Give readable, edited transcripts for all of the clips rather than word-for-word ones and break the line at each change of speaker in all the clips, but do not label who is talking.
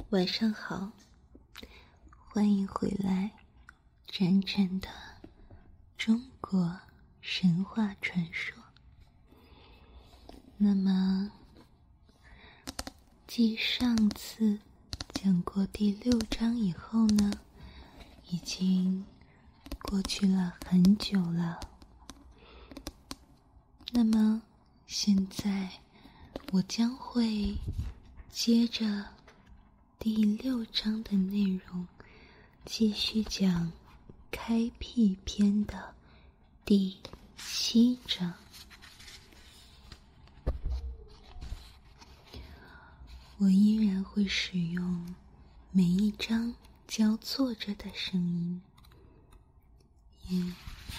晚上好，欢迎回来，真正的中国神话传说。那么，继上次讲过第6章以后呢，已经过去了很久了。那么，现在我将会接着第6章的内容，继续讲开辟篇的第7章。我依然会使用每一章交错着的声音。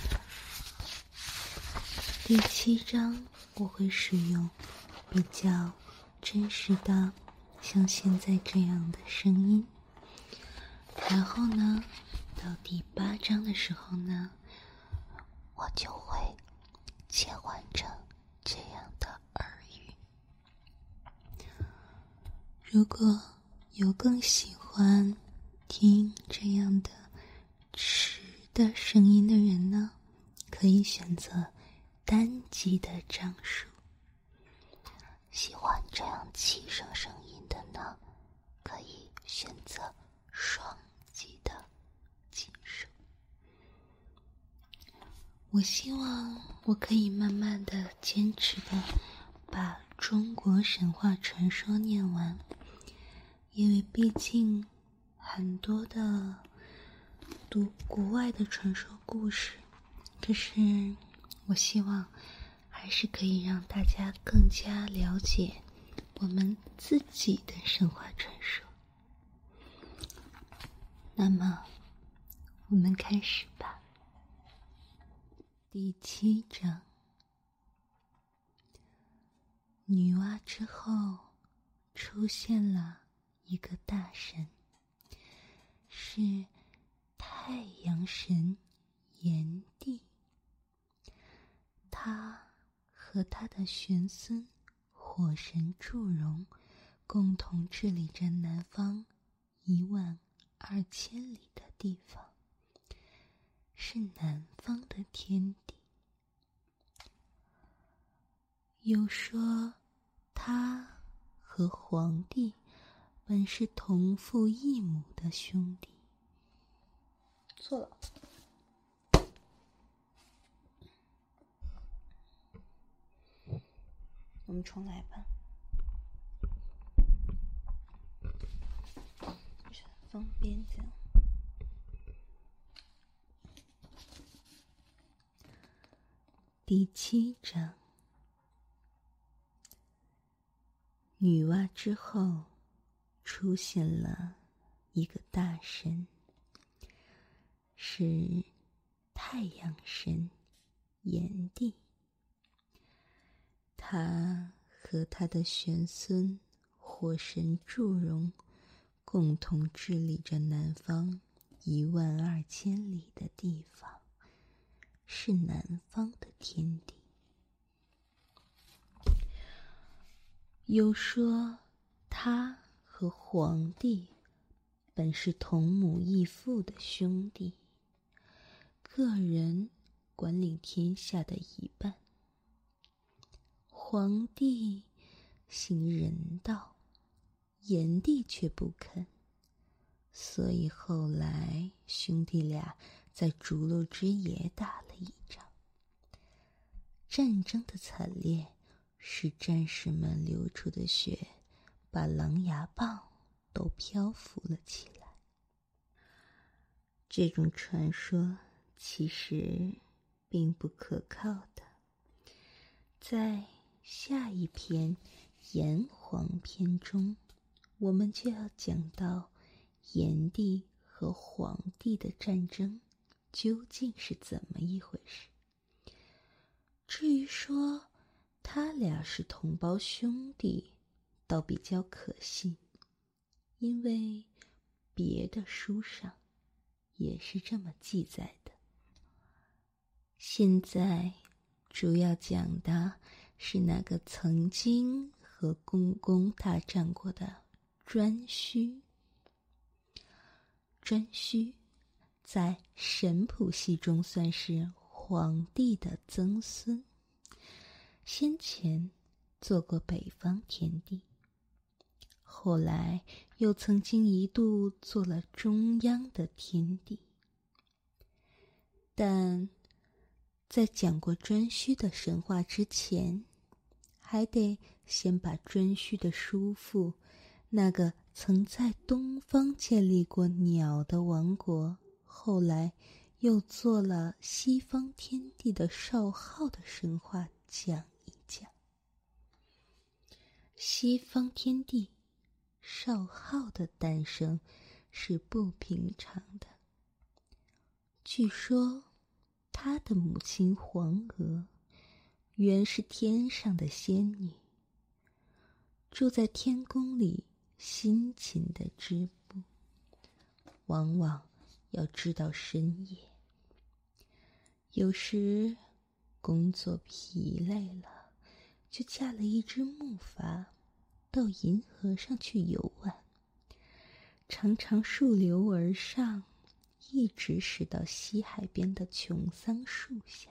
第7章我会使用比较真实的，像现在这样的声音。然后呢，到第8章的时候呢，我就会切换成这样的耳语。如果有更喜欢听这样的迟的声音的人呢，可以选择单击的章数。喜欢这样齐声声音的呢，可以选择双击的级数。我希望我可以慢慢的坚持的把中国神话传说念完，因为毕竟很多的读国外的传说故事，可是我希望还是可以让大家更加了解我们自己的神话传说。那么我们开始吧。第7章，女娲之后出现了一个大神，是太阳神炎帝。他和他的玄孙火神祝融共同治理着南方12000里的地方，是南方的天地。又说他和黄帝本是同父异母的兄弟。错了，我们重来吧，就是很方便这样。第7章，女娲之后出现了一个大神，是太阳神炎帝。他和他的玄孙火神祝融共同治理着南方12000里的地方，是南方的天地。又说他和黄帝本是同母异父的兄弟，个人管理天下的一半。黄帝行人道，炎帝却不肯，所以后来兄弟俩在逐鹿之野打了一仗。战争的惨烈使战士们流出的血把狼牙棒都漂浮了起来。这种传说其实并不可靠的。在下一篇炎黄篇中，我们就要讲到炎帝和黄帝的战争究竟是怎么一回事。至于说他俩是同胞兄弟，倒比较可信，因为别的书上也是这么记载的。现在主要讲的是那个曾经和公公大战过的颛顼颛顼在神谱系中算是皇帝的曾孙，先前做过北方天帝，后来又曾经一度做了中央的天帝。但在讲过颛顼的神话之前，还得先把颛顼的叔父，那个曾在东方建立过鸟的王国，后来又做了西方天地的少昊的神话讲一讲。西方天地少昊的诞生是不平常的。据说他的母亲黄娥原是天上的仙女，住在天宫里辛勤的织布，往往要织到深夜。有时工作疲累了，就驾了一只木筏到银河上去游玩，常常溯流而上，一直驶到西海边的琼桑树下。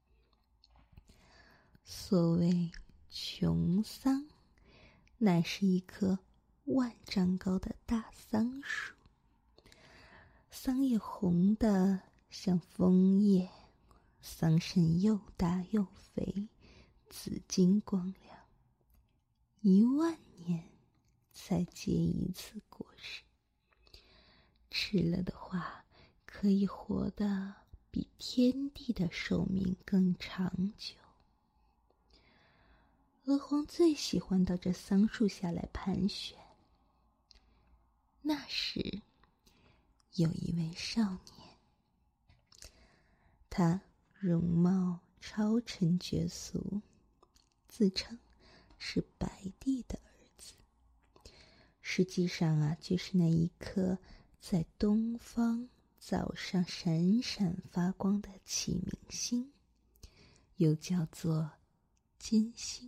所谓琼桑，乃是一棵万丈高的大桑树，桑叶红得像枫叶，桑葚又大又肥，紫金光亮，10000年才结一次果实，吃了的话可以活得比天地的寿命更长久。娥皇最喜欢到这桑树下来盘旋。那时有一位少年，他容貌超尘绝俗，自称是白帝的儿子，实际上就是那一颗在东方早上闪闪发光的启明星，又叫做金星。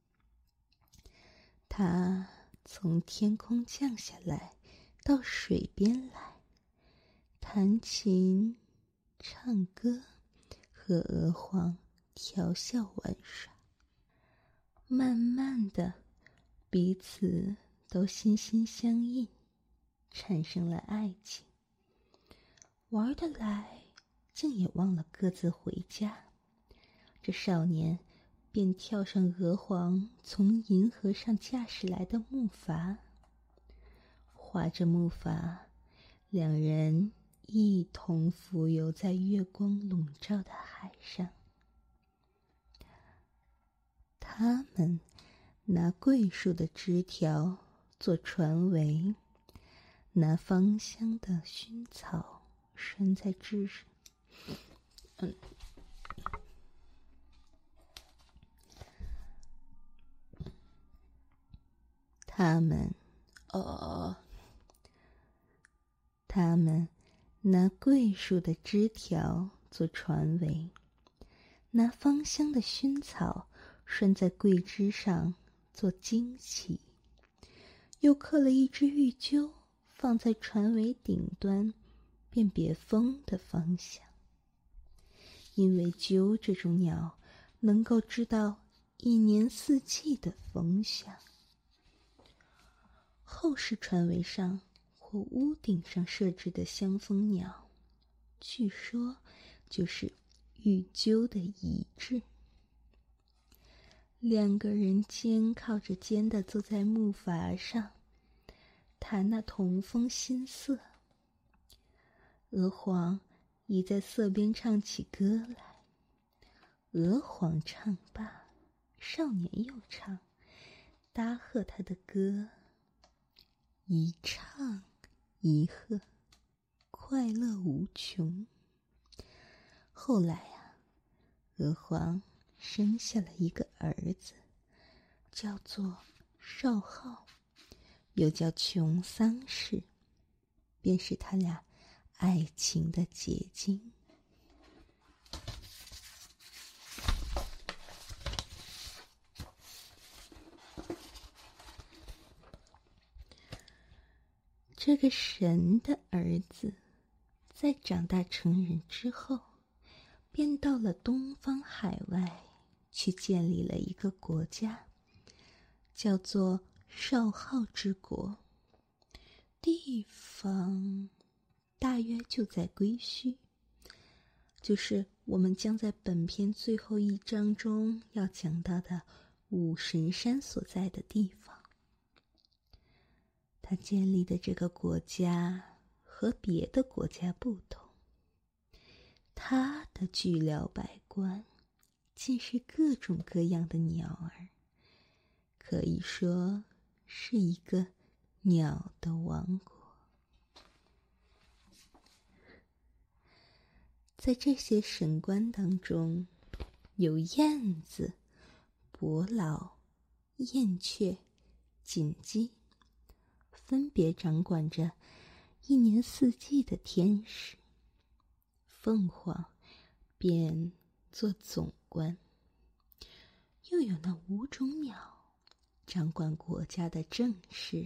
他从天空降下来，到水边来，弹琴、唱歌，和娥皇调笑玩耍。慢慢的，彼此都心心相印，产生了爱情。玩得来，竟也忘了各自回家。这少年便跳上娥皇从银河上驾驶来的木筏，划着木筏，两人一同浮游在月光笼罩的海上。他们拿桂树的枝条做船桅，拿芳香的薰草拴在枝上。他们拿桂树的枝条做船桅，拿芳香的薰草拴在桂枝上做旌旗，又刻了一只玉鸠放在船桅顶端，辨别风的方向。因为鸠这种鸟能够知道一年四季的风向。后世船桅上或屋顶上设置的香蜂鸟，据说就是玉鸠的遗志。两个人肩靠着肩地坐在木筏上，弹那同风新色。娥皇已在瑟边唱起歌来。娥皇唱罢，少年又唱，搭和他的歌，一唱一和，快乐无穷。后来娥皇生下了一个儿子，叫做少昊，又叫琼桑氏，便是他俩爱情的结晶。 这个神的儿子在长大成人之后，便到了东方海外去建立了一个国家，叫做少昊之国，地方大约就在归墟，就是我们将在本篇最后一章中要讲到的五神山所在的地方。他建立的这个国家和别的国家不同，他的巨寮百官尽是各种各样的鸟儿，可以说是一个鸟的王国。在这些神官当中，有燕子、伯劳、燕雀、锦鸡，分别掌管着一年四季的天时。凤凰便做总官，又有那5种鸟掌管国家的政事。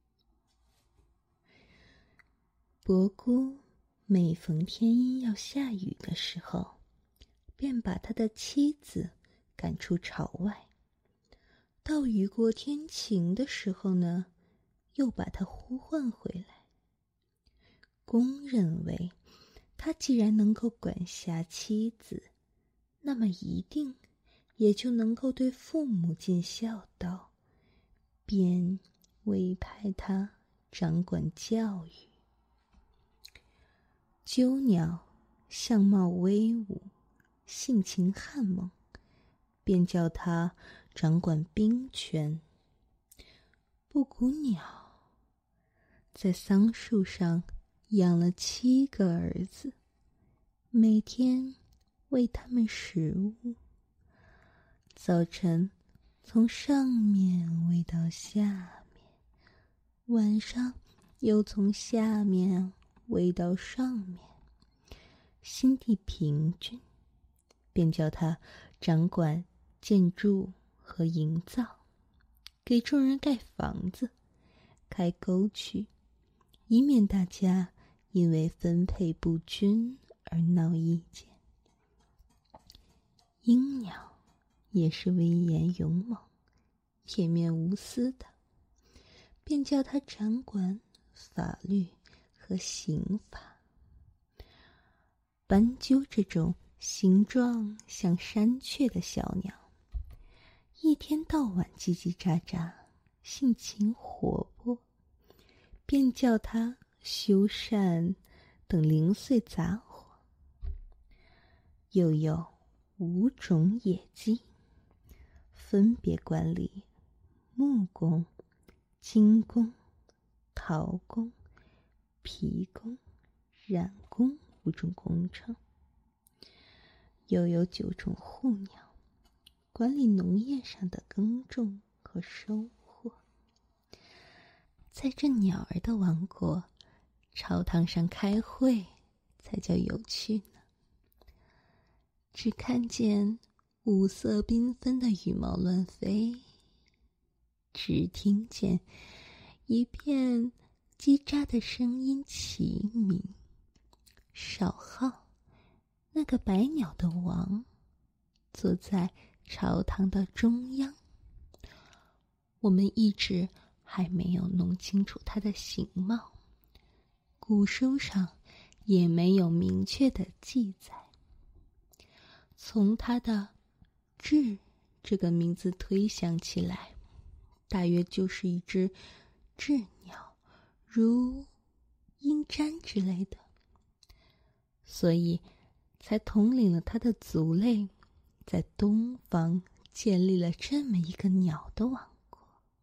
伯姑每逢天阴要下雨的时候，便把他的妻子赶出朝外，到雨过天晴的时候呢，又把他呼唤回来。公认为他既然能够管辖妻子，那么一定也就能够对父母尽孝道，便委派他掌管教育。鸠鸟相貌威武，性情悍猛，便叫他掌管兵权。布谷鸟在桑树上养了7个儿子，每天喂他们食物，早晨从上面喂到下面，晚上又从下面喂到上面，心地平均，便叫他掌管建筑和营造，给众人盖房子、开沟渠，以免大家因为分配不均而闹意见。鹰鸟也是威严勇猛、铁面无私的，便叫他掌管法律和刑法。斑鸠这种形状像山雀的小鸟，一天到晚叽叽喳喳，性情活泼，便叫他修缮等零碎杂活。又有5种野鸡，分别管理木工、金工、陶工、皮工、染工5种工程。又有9种护鸟，管理农业上的耕种和收获。在这鸟儿的王国，朝堂上开会才叫有趣呢。只看见五色缤纷的羽毛乱飞，只听见一片叽喳的声音齐鸣。少昊，那个百鸟的王，坐在朝堂的中央。我们一直还没有弄清楚他的形貌，古书上也没有明确的记载。从他的雉这个名字推想起来，大约就是一只雉鸟，如鹰瞻之类的，所以才统领了他的族类，在东方建立了这么一个鸟的王国。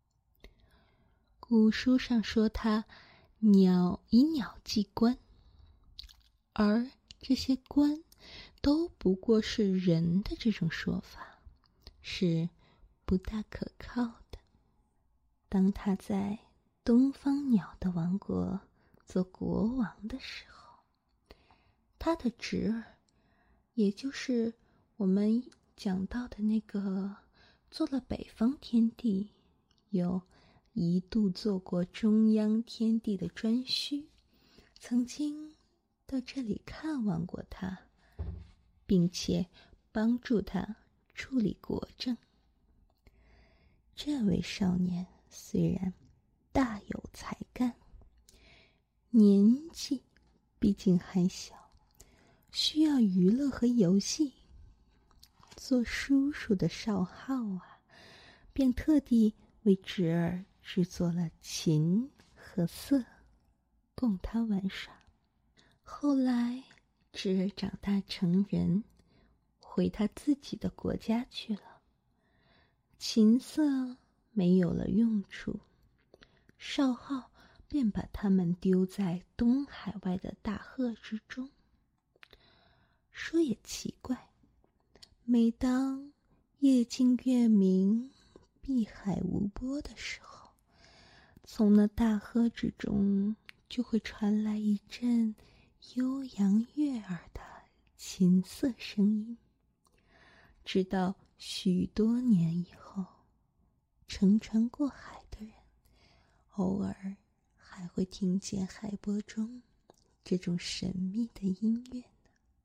古书上说他以鸟记官，而这些官都不过是人的这种说法，是不大可靠的。当他在东方鸟的王国做国王的时候，他的侄儿，也就是我们讲到的那个做了北方天帝，有一度做过中央天地的颛顼，曾经到这里看望过他，并且帮助他处理国政。这位少年虽然大有才干，年纪毕竟还小，需要娱乐和游戏。做叔叔的少昊啊，便特地为侄儿制作了琴和瑟，供他玩耍。后来侄儿长大成人，回他自己的国家去了，琴瑟没有了用处，少昊便把他们丢在东海外的大壑之中。说也奇怪，每当夜静月明、碧海无波的时候，从那大壑之中就会传来一阵悠扬悦耳的琴瑟声音。直到许多年以后，乘船过海的人偶尔还会听见海波中这种神秘的音乐呢。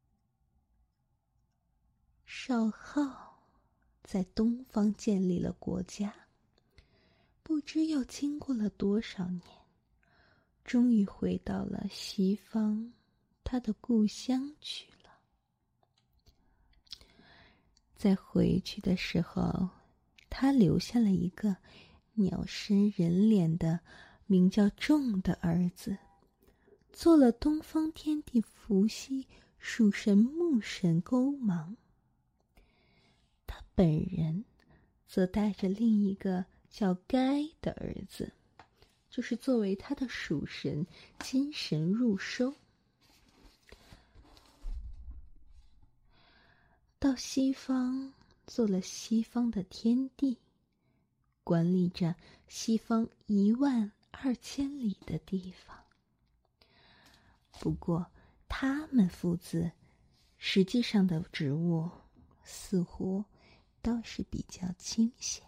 少昊在东方建立了国家，不知又经过了多少年，终于回到了西方他的故乡去了。在回去的时候，他留下了一个鸟身人脸的名叫仲的儿子，做了东方天地伏羲属神木神勾芒。他本人则带着另一个叫该的儿子，就是作为他的属神金神入收。到西方做了西方的天地，管理着西方12000里的地方。不过他们父子实际上的职务似乎倒是比较清闲。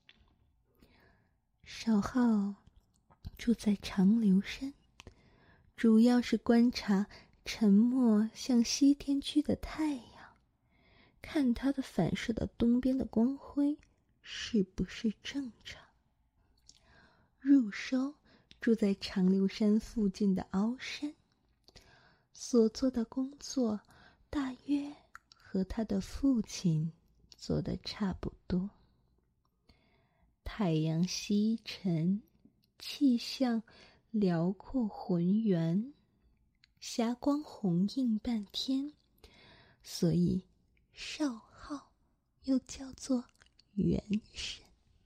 少昊住在长留山，主要是观察沉没向西天区的太阳，看它的反射到东边的光辉是不是正常。入收住在长留山附近的凹山，所做的工作大约和他的父亲做的差不多。太阳西沉，气象辽阔浑圆，霞光红映半天，所以少昊又叫做元神。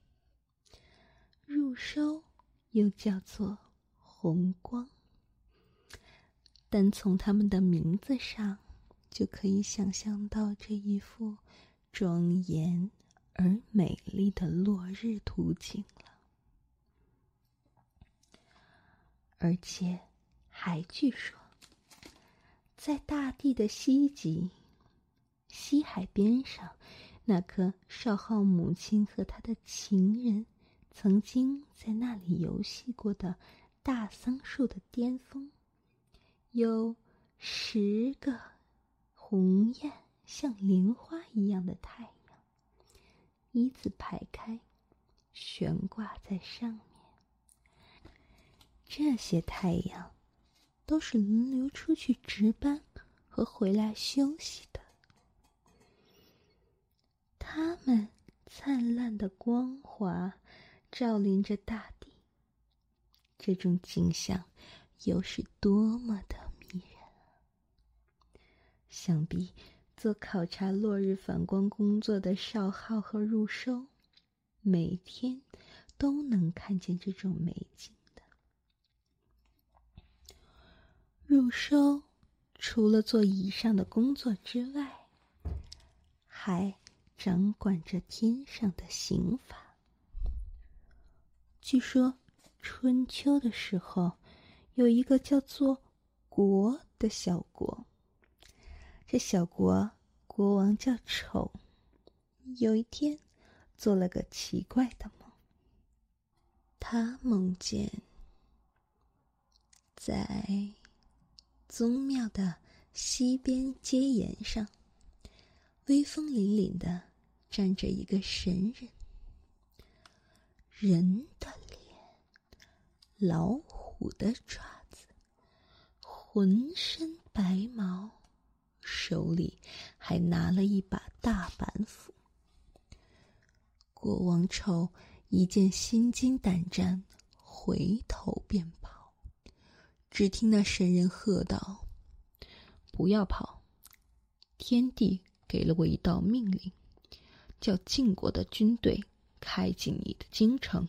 入收又叫做红光。单从他们的名字上就可以想象到这一幅庄严而美丽的落日图景了。而且还据说，在大地的西极，西海边上，那棵少昊母亲和他的情人曾经在那里游戏过的大桑树的巅峰，有10个红艳像莲花一样的太阳，一字排开，悬挂在上面。这些太阳都是轮流出去值班和回来休息的。它们灿烂的光华照临着大地，这种景象又是多么的迷人啊！想必做考察落日反光工作的少昊和入收，每天都能看见这种美景的。入收除了做以上的工作之外，还掌管着天上的刑法。据说春秋的时候，有一个叫做国的小国，这小国国王叫丑，有一天做了个奇怪的梦。 他梦见在宗庙的西边阶沿上，威风凛凛的站着一个神人，人的脸，老虎的爪子，浑身白毛，手里还拿了一把大板斧。国王丑一见心惊胆战，回头便跑。只听那神人喝道：“不要跑！天帝给了我一道命令，叫晋国的军队开进你的京城。”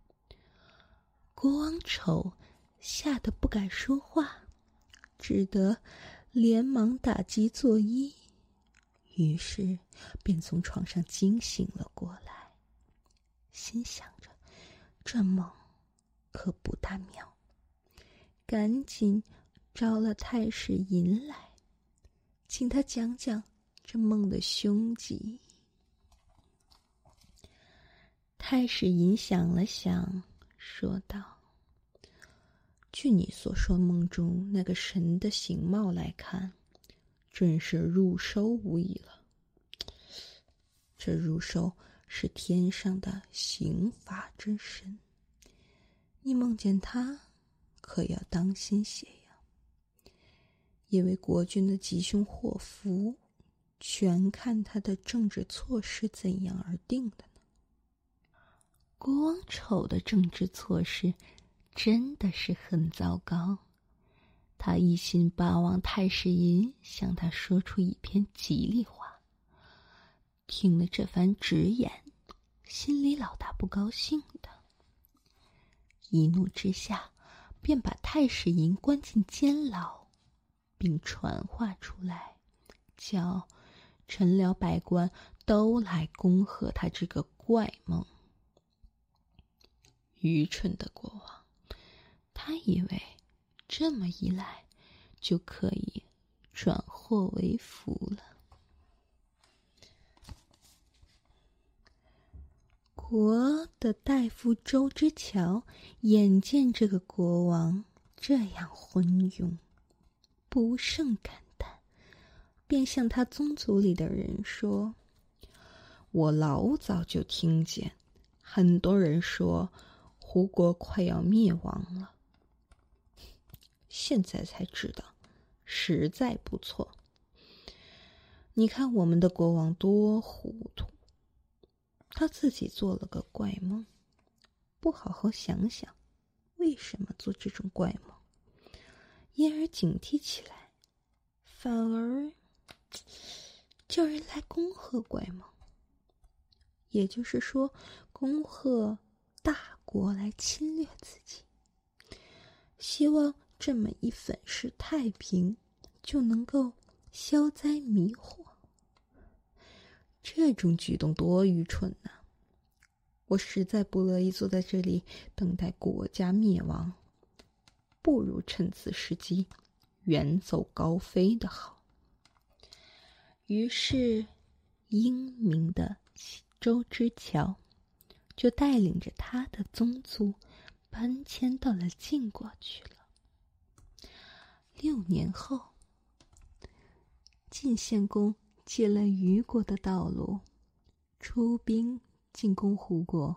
国王丑吓得不敢说话，只得连忙打击作揖，于是便从床上惊醒了过来，心想着这梦可不大妙，赶紧招了太史尹来，请他讲讲这梦的凶吉。太史尹想了想，说道：“据你所说梦中那个神的形貌来看，真是入收无疑了。这入收是天上的刑罚之神，你梦见他可要当心些呀，因为国君的吉凶祸福全看他的政治措施怎样而定的呢。”国王丑的政治措施真的是很糟糕，他一心巴望太史尹向他说出一篇吉利话，听了这番直言，心里老大不高兴的，一怒之下便把太史尹关进监牢，并传话出来，叫臣僚百官都来恭贺他这个怪梦。愚蠢的国王，他以为这么一来就可以转祸为福了。国的大夫周之乔眼见这个国王这样昏庸，不胜感叹，便向他宗族里的人说：“我老早就听见很多人说胡国快要灭亡了，现在才知道实在不错。你看我们的国王多糊涂，他自己做了个怪梦，不好好想想为什么做这种怪梦，因而警惕起来，反而叫人来恭贺怪梦，也就是说恭贺大国来侵略自己，希望这么一粉饰太平就能够消灾弥祸。这种举动多愚蠢啊！我实在不乐意坐在这里等待国家灭亡，不如趁此时机远走高飞的好。”于是英明的周之乔就带领着他的宗族搬迁到了晋国去了。6年后，晋献公借了虞国的道路，出兵进攻胡国。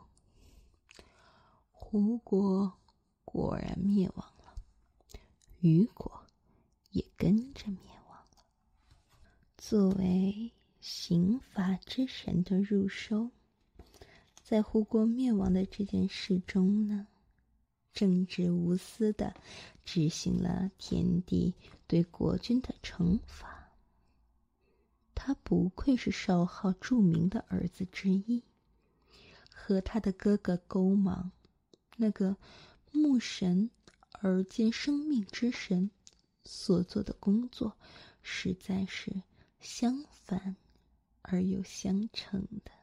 胡国果然灭亡了，虞国也跟着灭亡了。作为刑罚之神的入收，在胡国灭亡的这件事中呢，正直无私地执行了天帝对国君的惩罚。他不愧是少昊著名的儿子之一，和他的哥哥勾芒，那个牧神而兼生命之神所做的工作，实在是相反而又相成的。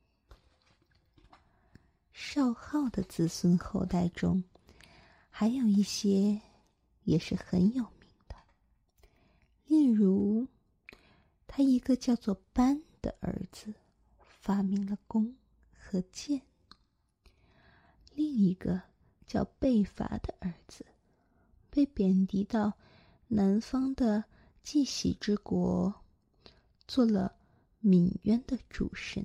少昊的子孙后代中，还有一些也是很有名的，例如他一个叫做班的儿子发明了弓和箭， 另一个叫贝伐的儿子被贬低到南方的季喜之国，做了闽渊的主神。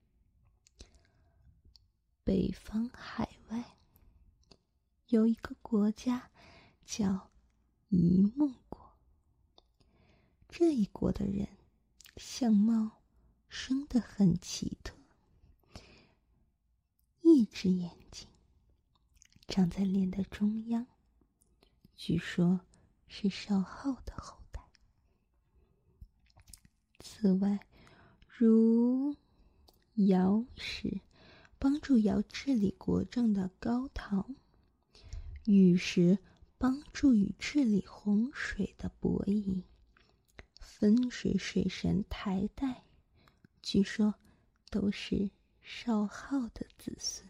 北方海外有一个国家叫夷木国，这一国的人相貌生得很奇特，一只眼睛长在脸的中央，据说是少昊的后代。此外，如尧时帮助尧治理国政的高陶，禹时帮助禹治理洪水的伯夷，分水水神台代，据说都是少昊的子孙。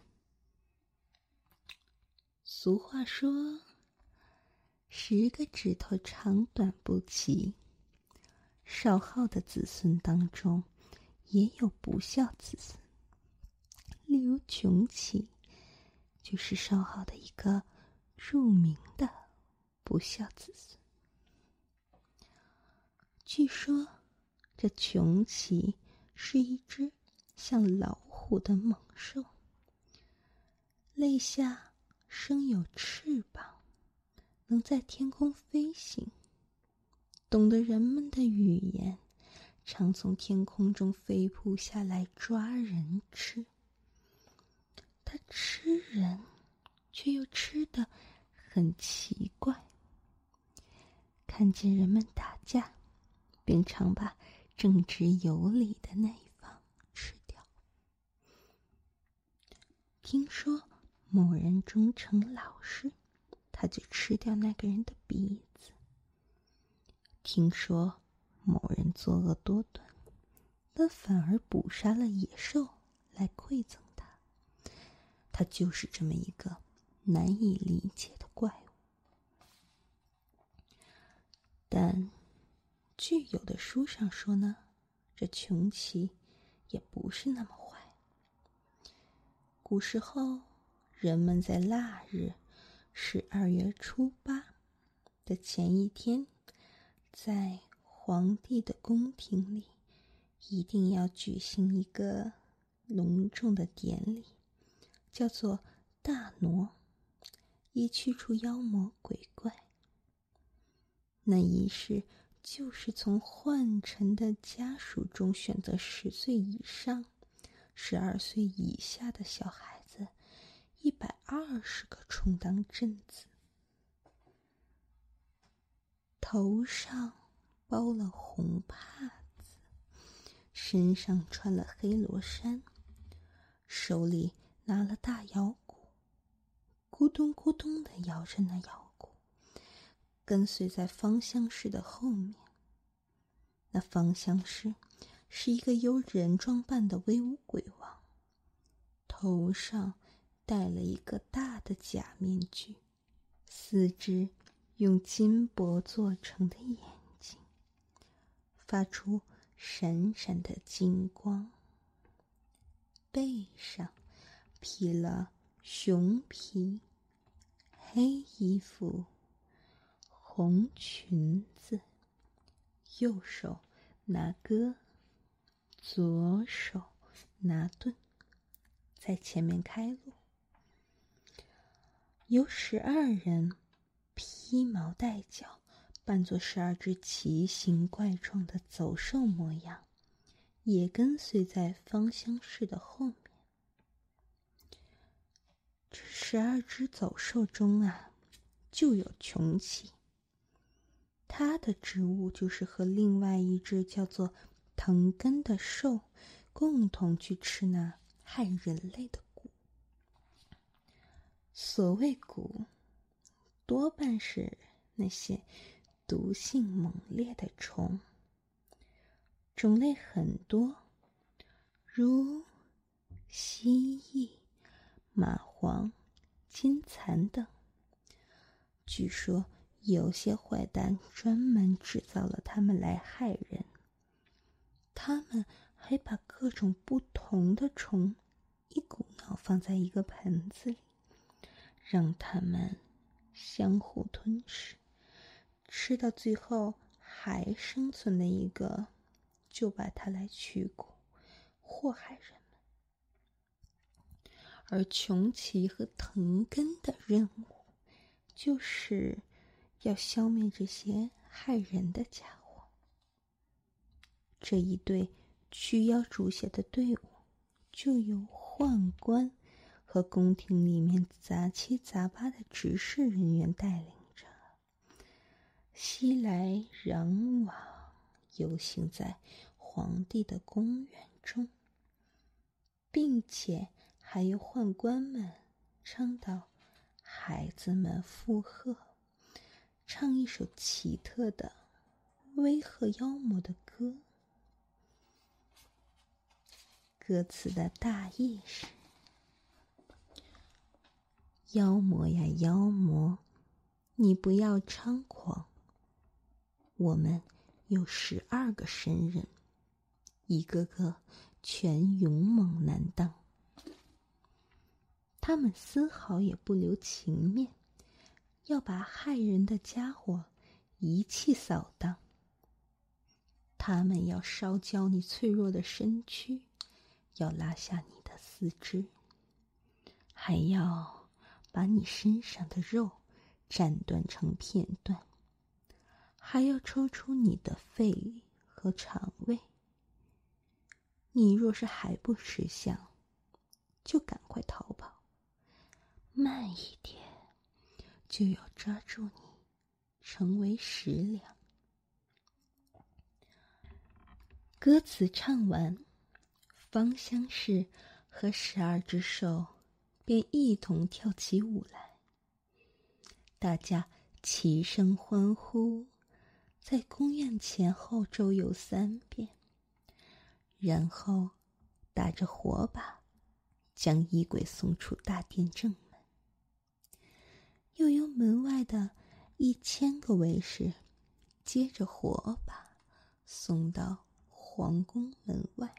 俗话说，10个指头长短不齐，少昊的子孙当中也有不孝子孙，例如穷奇就是少昊的一个著名的不孝子孙。据说这穷奇是一只像老虎的猛兽，肋下生有翅膀，能在天空飞行，懂得人们的语言，常从天空中飞扑下来抓人吃。它吃人，却又吃得很奇怪。看见人们打架，便常把正直有理的那一方吃掉。听说某人忠诚老实，他就吃掉那个人的鼻子。听说某人作恶多端，但反而捕杀了野兽来馈赠他。他就是这么一个难以理解的怪物。但据有的书上说呢，这穷奇也不是那么坏。古时候，人们在腊日12月初8的前一天，在皇帝的宫廷里一定要举行一个隆重的典礼，叫做大挪，以驱除妖魔鬼怪。那仪式就是从宦臣的家属中选择10岁以上、12岁以下的小孩子120个充当镇子，头上包了红帕子，身上穿了黑罗衫，手里拿了大摇鼓，咕咚咕咚地摇着那摇鼓，跟随在芳香氏的后面。那芳香氏是一个由人装扮的威武鬼王，头上戴了一个大的假面具，四肢用金箔做成的眼睛，发出闪闪的金光，背上披了熊皮、黑衣服、红裙子，右手拿戈，左手拿盾，在前面开路。有12人披毛戴角，扮作12只奇形怪状的走兽模样，也跟随在芳香氏的后面。这12只走兽中啊，就有穷奇。他的职务就是和另外一只叫做藤根的兽共同去吃那害人类的蛊。所谓蛊，多半是那些毒性猛烈的虫，种类很多，如蜥蜴、蚂蟥、金蚕等。据说有些坏蛋专门制造了它们来害人，他们还把各种不同的虫一股脑放在一个盆子里， 让他们相互吞噬，吃到最后还生存的一个，就把它来取蛊，祸害人们。而穷奇和藤根的任务，就是要消灭这些害人的家伙。这一队驱妖主血的队伍，就由宦官和宫廷里面杂七杂八的执事人员带领着，熙来攘往，游行在皇帝的宫园中，并且还有宦官们倡导孩子们附和，唱一首奇特的威吓妖魔的歌。歌词的大意是：妖魔呀妖魔，你不要猖狂，我们有12个神人，一个个全勇猛难当，他们丝毫也不留情面，要把害人的家伙一气扫荡。他们要烧焦你脆弱的身躯，要拉下你的四肢，还要把你身上的肉斩断成片段，还要抽出你的肺和肠胃。你若是还不识相，就赶快逃跑，慢一点就要抓住你，成为食粮。歌词唱完，芳香氏和12只兽便一同跳起舞来，大家齐声欢呼，在宫院前后周游3遍，然后打着火把将衣柜送出大殿正门，又由门外的1000个卫士接着火把送到皇宫门外。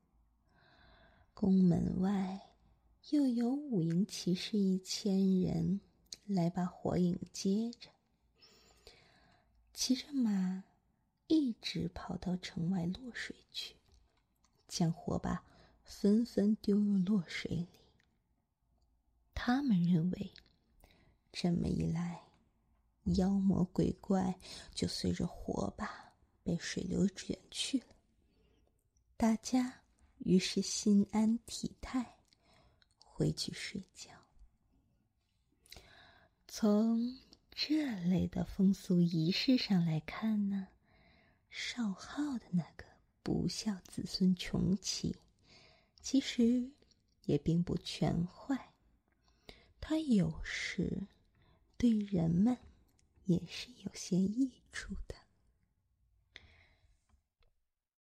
宫门外又有5营骑士1000人来把火影接着，骑着马一直跑到城外落水去，将火把纷纷丢入落水里。他们认为这么一来，妖魔鬼怪就随着火把被水流卷去了。大家于是心安体态，回去睡觉。从这类的风俗仪式上来看呢，少昊的那个不孝子孙穷奇，其实也并不全坏，他有时对人们也是有些益处的。